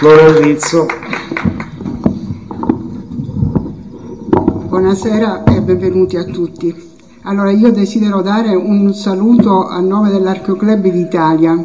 Flora Rizzo. Buonasera e benvenuti a tutti. Allora, io desidero dare un saluto a nome dell'Archeoclub d'Italia,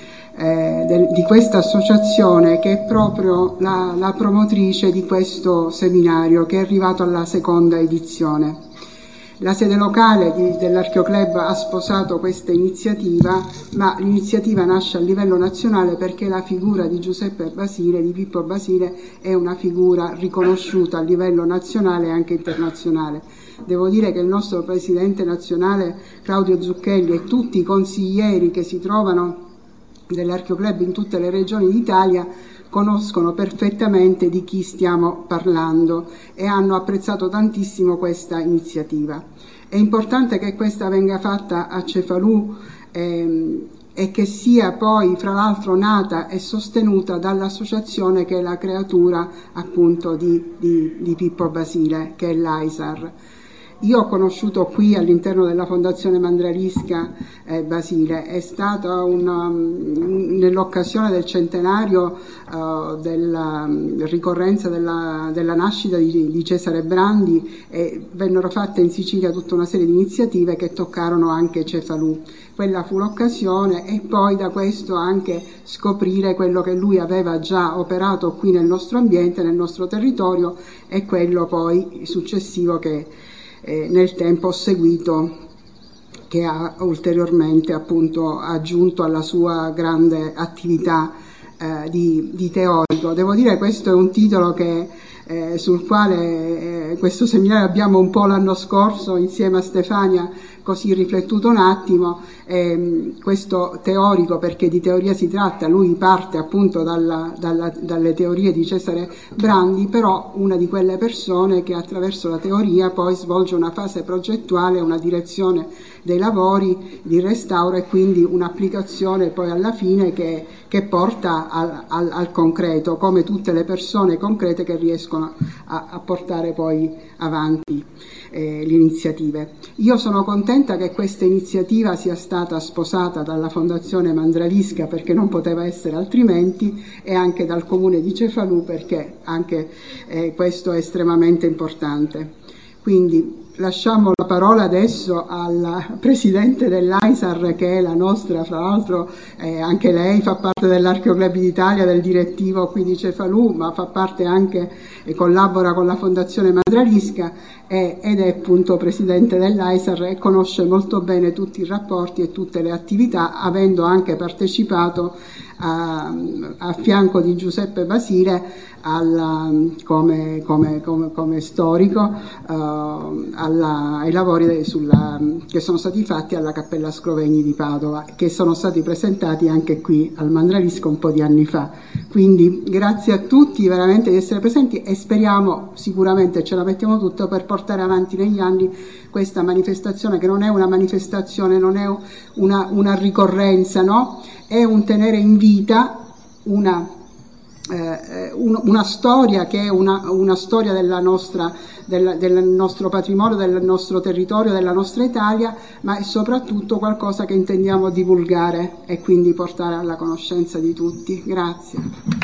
di questa associazione che è proprio la promotrice di questo seminario che è arrivato alla seconda edizione. La sede locale dell'Archeoclub ha sposato questa iniziativa, ma l'iniziativa nasce a livello nazionale perché la figura di Giuseppe Basile, di Pippo Basile, è una figura riconosciuta a livello nazionale e anche internazionale. Devo dire che il nostro presidente nazionale Claudio Zucchelli e tutti i consiglieri che si trovano dell'Archeoclub in tutte le regioni d'Italia conoscono perfettamente di chi stiamo parlando e hanno apprezzato tantissimo questa iniziativa. È importante che questa venga fatta a Cefalù e che sia poi fra l'altro nata e sostenuta dall'associazione che è la creatura appunto di Pippo Basile, che è l'AISAR. Io ho conosciuto qui all'interno della Fondazione Mandralisca Basile, è stata nell'occasione del centenario della ricorrenza della nascita di Cesare Brandi, vennero fatte in Sicilia tutta una serie di iniziative che toccarono anche Cefalù. Quella fu l'occasione e poi da questo anche scoprire quello che lui aveva già operato qui nel nostro ambiente, nel nostro territorio, e quello poi successivo che nel tempo ho seguito, che ha ulteriormente appunto aggiunto alla sua grande attività di teorico. Devo dire che questo è un titolo sul quale questo seminario abbiamo un po' l'anno scorso insieme a Stefania così riflettuto un attimo, questo teorico, perché di teoria si tratta, lui parte appunto dalle teorie di Cesare Brandi, però una di quelle persone che attraverso la teoria poi svolge una fase progettuale, una direzione dei lavori di restauro e quindi un'applicazione poi alla fine che porta al concreto, come tutte le persone concrete che riescono a portare poi avanti le iniziative. Io sono contenta che questa iniziativa sia stata sposata dalla Fondazione Mandralisca, perché non poteva essere altrimenti, e anche dal Comune di Cefalù, perché anche questo è estremamente importante. Quindi lasciamo la parola adesso al presidente dell'AISAR, che è la nostra, fra l'altro anche lei fa parte dell'Archeoclub d'Italia, del direttivo qui di Cefalù, ma fa parte anche e collabora con la Fondazione Mandralisca ed è appunto presidente dell'AISAR e conosce molto bene tutti i rapporti e tutte le attività, avendo anche partecipato a fianco di Giuseppe Basile come storico ai lavori che sono stati fatti alla Cappella Scrovegni di Padova, che sono stati presentati anche qui al Mandralisco un po' di anni fa. Quindi grazie a tutti veramente di essere presenti e speriamo, sicuramente ce la mettiamo tutta per portare avanti negli anni questa manifestazione, che non è una manifestazione, non è una ricorrenza, no? È un tenere in vita una storia che è una storia del nostro patrimonio, del nostro territorio, della nostra Italia, ma è soprattutto qualcosa che intendiamo divulgare e quindi portare alla conoscenza di tutti. Grazie.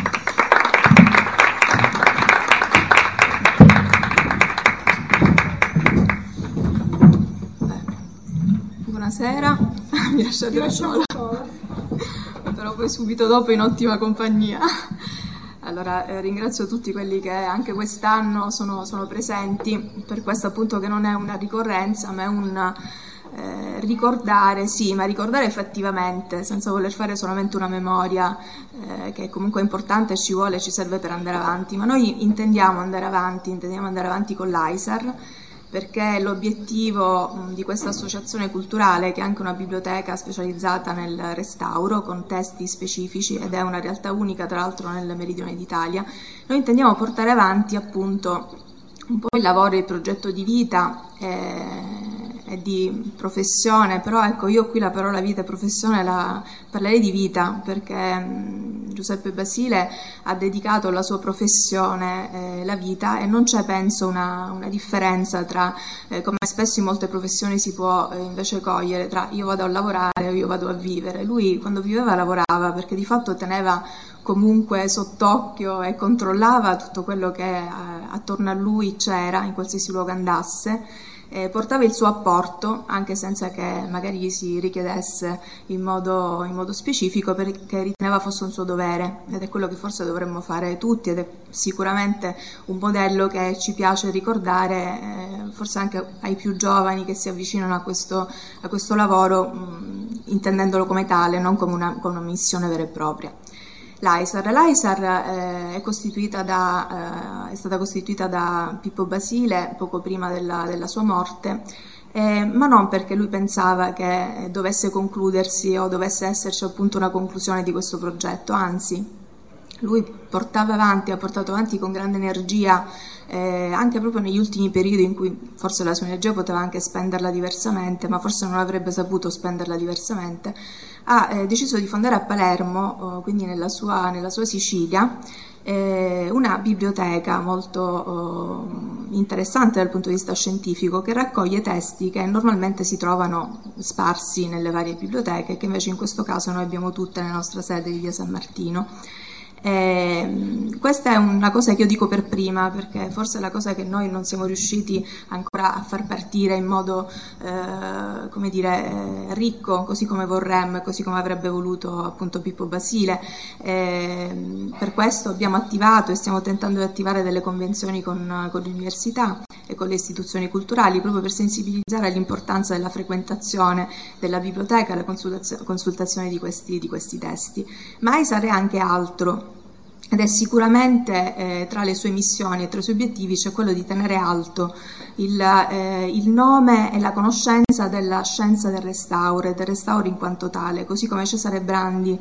Buonasera, mi lasciate sola, però poi subito dopo in ottima compagnia. Allora, ringrazio tutti quelli che anche quest'anno sono presenti per questo, appunto, che non è una ricorrenza ma è un ricordare, sì, ma ricordare effettivamente, senza voler fare solamente una memoria che comunque è importante, ci serve per andare avanti, ma noi intendiamo andare avanti con l'AISAR, perché l'obiettivo di questa associazione culturale, che è anche una biblioteca specializzata nel restauro con testi specifici ed è una realtà unica tra l'altro nel meridione d'Italia, noi intendiamo portare avanti appunto un po' il lavoro, il progetto di vita e di professione, però ecco, io qui la parola vita e professione parlerei di vita, perché Giuseppe Basile ha dedicato alla sua professione la vita, e non c'è, penso, una differenza tra, come spesso in molte professioni si può invece cogliere, tra io vado a lavorare o io vado a vivere. Lui quando viveva lavorava, perché di fatto teneva comunque sott'occhio e controllava tutto quello che attorno a lui c'era, in qualsiasi luogo andasse. Portava il suo apporto, anche senza che magari gli si richiedesse in modo specifico, perché riteneva fosse un suo dovere, ed è quello che forse dovremmo fare tutti, ed è sicuramente un modello che ci piace ricordare, forse anche ai più giovani che si avvicinano a questo lavoro, intendendolo come tale, non come una missione vera e propria. L'AISAR è stata costituita da Pippo Basile poco prima della sua morte, ma non perché lui pensava che dovesse concludersi o dovesse esserci appunto una conclusione di questo progetto, anzi lui ha portato avanti con grande energia, anche proprio negli ultimi periodi in cui forse la sua energia poteva anche spenderla diversamente, ma forse non avrebbe saputo spenderla diversamente. Ha deciso di fondare a Palermo, quindi nella sua Sicilia, una biblioteca molto interessante dal punto di vista scientifico, che raccoglie testi che normalmente si trovano sparsi nelle varie biblioteche, che invece in questo caso noi abbiamo tutte nella nostra sede di via San Martino. Questa è una cosa che io dico per prima, perché forse è la cosa che noi non siamo riusciti ancora a far partire in modo ricco, così come vorremmo e così come avrebbe voluto appunto Pippo Basile. Per questo abbiamo attivato e stiamo tentando di attivare delle convenzioni con l'università e con le istituzioni culturali, proprio per sensibilizzare all'importanza della frequentazione della biblioteca, la consultazione di questi testi. Ma AISAR è anche altro, ed è sicuramente tra le sue missioni e tra i suoi obiettivi c'è quello di tenere alto il nome e la conoscenza della scienza del restauro e del restauro in quanto tale, così come Cesare Brandi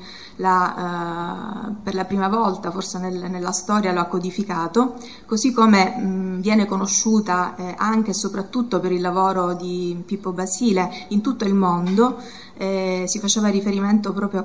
per la prima volta forse nella storia lo ha codificato, così come viene conosciuta anche e soprattutto per il lavoro di Pippo Basile in tutto il mondo. Si faceva riferimento proprio a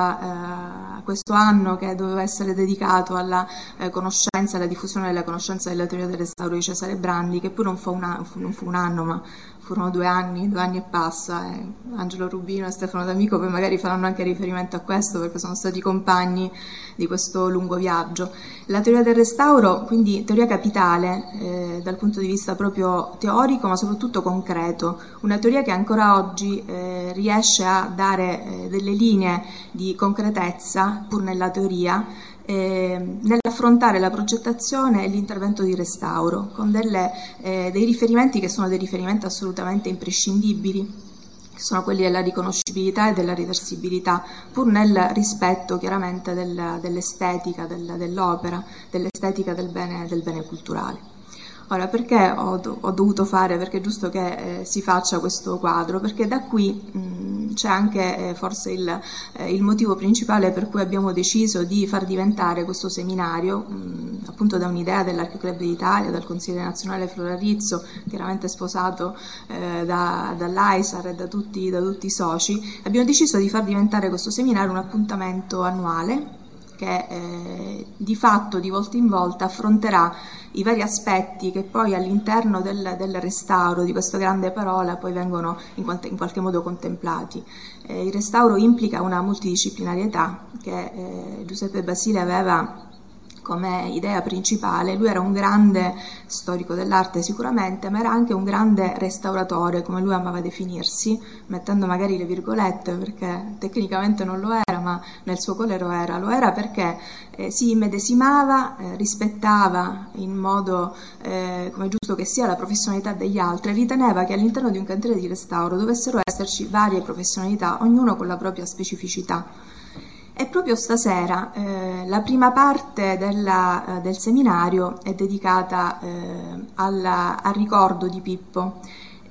questo anno che doveva essere dedicato alla conoscenza, alla diffusione della conoscenza della teoria del restauro di Cesare Brandi, che poi non fu un anno, ma furono 2 anni e passa. Angelo Rubino e Stefano D'Amico poi magari faranno anche riferimento a questo, perché sono stati compagni di questo lungo viaggio. La teoria del restauro, quindi teoria capitale dal punto di vista proprio teorico, ma soprattutto concreto, una teoria che ancora oggi riesce a dare delle linee di concretezza, pur nella teoria, nell'affrontare la progettazione e l'intervento di restauro, con dei riferimenti che sono dei riferimenti assolutamente imprescindibili, che sono quelli della riconoscibilità e della riversibilità, pur nel rispetto chiaramente dell'estetica dell'opera, dell'estetica del bene culturale. Ora, perché ho dovuto fare, perché è giusto che si faccia questo quadro? Perché da qui c'è anche forse il motivo principale per cui abbiamo deciso di far diventare questo seminario, appunto da un'idea dell'Archiclub d'Italia, dal Consiglio Nazionale Flora Rizzo, chiaramente sposato dall'AISAR e da tutti i soci. Abbiamo deciso di far diventare questo seminario un appuntamento annuale che di fatto di volta in volta affronterà i vari aspetti che poi all'interno del restauro di questa grande parola poi vengono in qualche modo contemplati. Il restauro implica una multidisciplinarietà che Giuseppe Basile aveva come idea principale. Lui era un grande storico dell'arte sicuramente, ma era anche un grande restauratore, come lui amava definirsi, mettendo magari le virgolette, perché tecnicamente non lo era, ma nel suo cuore lo era perché si immedesimava, rispettava in modo come è giusto che sia la professionalità degli altri, riteneva che all'interno di un cantiere di restauro dovessero esserci varie professionalità, ognuno con la propria specificità. E proprio stasera la prima parte del seminario è dedicata al ricordo di Pippo.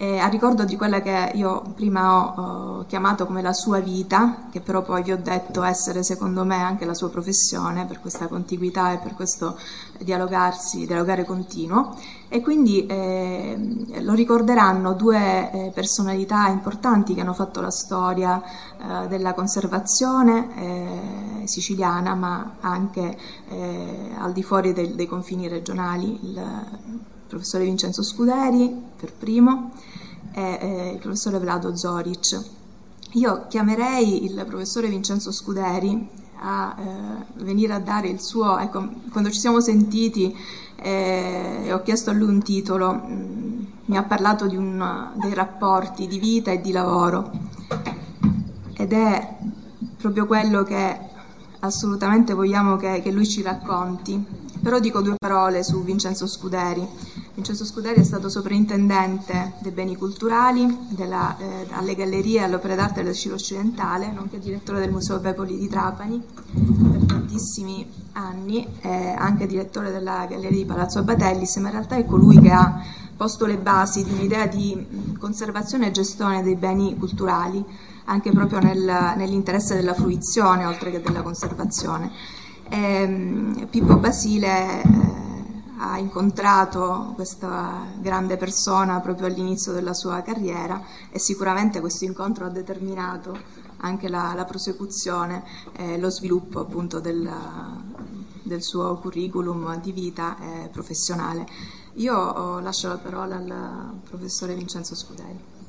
a ricordo di quella che io prima ho chiamato come la sua vita, che però poi vi ho detto essere secondo me anche la sua professione, per questa contiguità e per questo dialogare continuo, e quindi lo ricorderanno due personalità importanti che hanno fatto la storia della conservazione siciliana, ma anche al di fuori dei confini regionali, il professore Vincenzo Scuderi per primo e il professore Vlado Zoric. Io chiamerei il professore Vincenzo Scuderi a venire a dare il suo, ecco, quando ci siamo sentiti e ho chiesto a lui un titolo, mi ha parlato dei rapporti di vita e di lavoro, ed è proprio quello che assolutamente vogliamo che lui ci racconti. Però dico due parole su Vincenzo Scuderi. Vincenzo Scuderi è stato sovrintendente dei beni culturali alle gallerie e alle opere d'arte del Ciro Occidentale, nonché direttore del Museo Pepoli di Trapani per tantissimi anni, anche direttore della Galleria di Palazzo Abatellis, ma in realtà è colui che ha posto le basi di un'idea di conservazione e gestione dei beni culturali, anche proprio nell'interesse della fruizione oltre che della conservazione. Pippo Basile ha incontrato questa grande persona proprio all'inizio della sua carriera, e sicuramente questo incontro ha determinato anche la prosecuzione e lo sviluppo appunto del suo curriculum di vita professionale. Io lascio la parola al professore Vincenzo Scuderi.